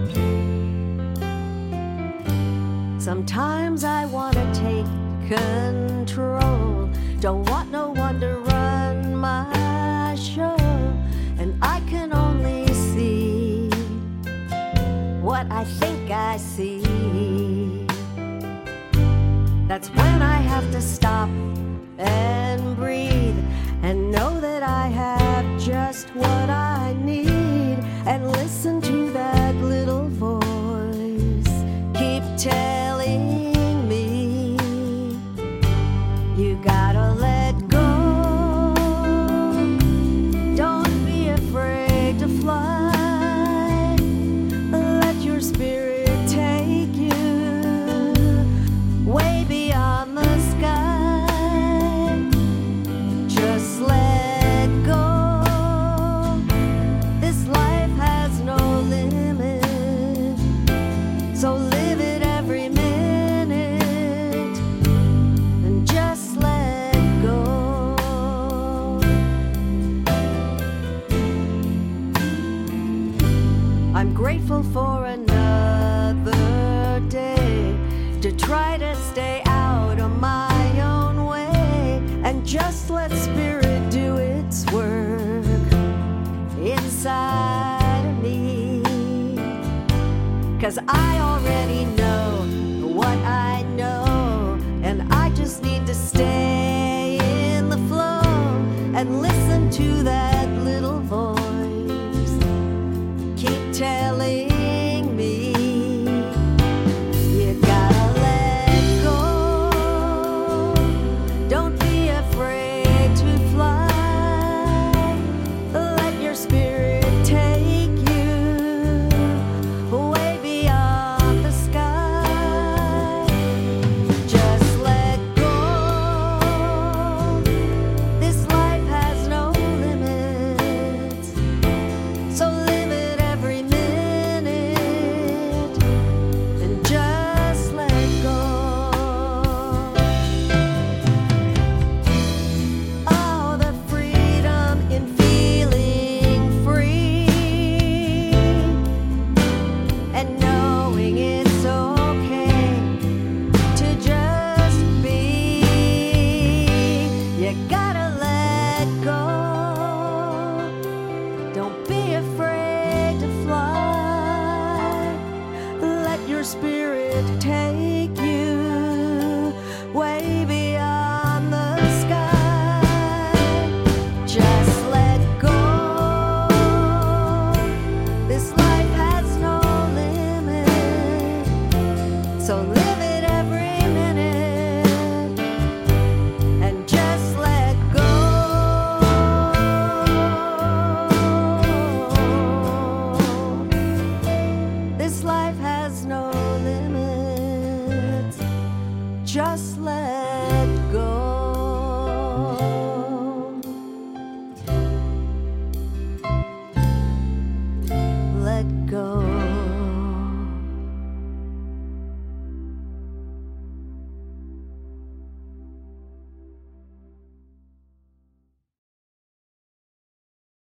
Sometimes I want to take control. Don't want no one to run my show. And I can only see what I think I see. That's when I have to stop and breathe and know that I have just what I need, and listen to that little voice keep telling me, you gotta let go. Don't be afraid to fly. Let your spirit take you way beyond the sky. Just let go. This life has no limit, so live it every minute and just let go. I'm grateful for another day to try to stay out of my own way and just let spirit do its work inside of me. 'Cause I already know what I know, and I just need to stay in the flow and listen to that little voice keep telling me, you gotta let go. Don't be afraid to fly. Let your spirit take you way beyond the sky. Just let go. This life has no limits, so live it every minute and just let go. Oh, the freedom in feeling free and knowing it's okay to just be. You gotta let go. Don't be afraid to fly. Let your spirit take you way beyond the sky. Just let go. This life has no limit, so live it every minute and just let go. This life has no limits, just let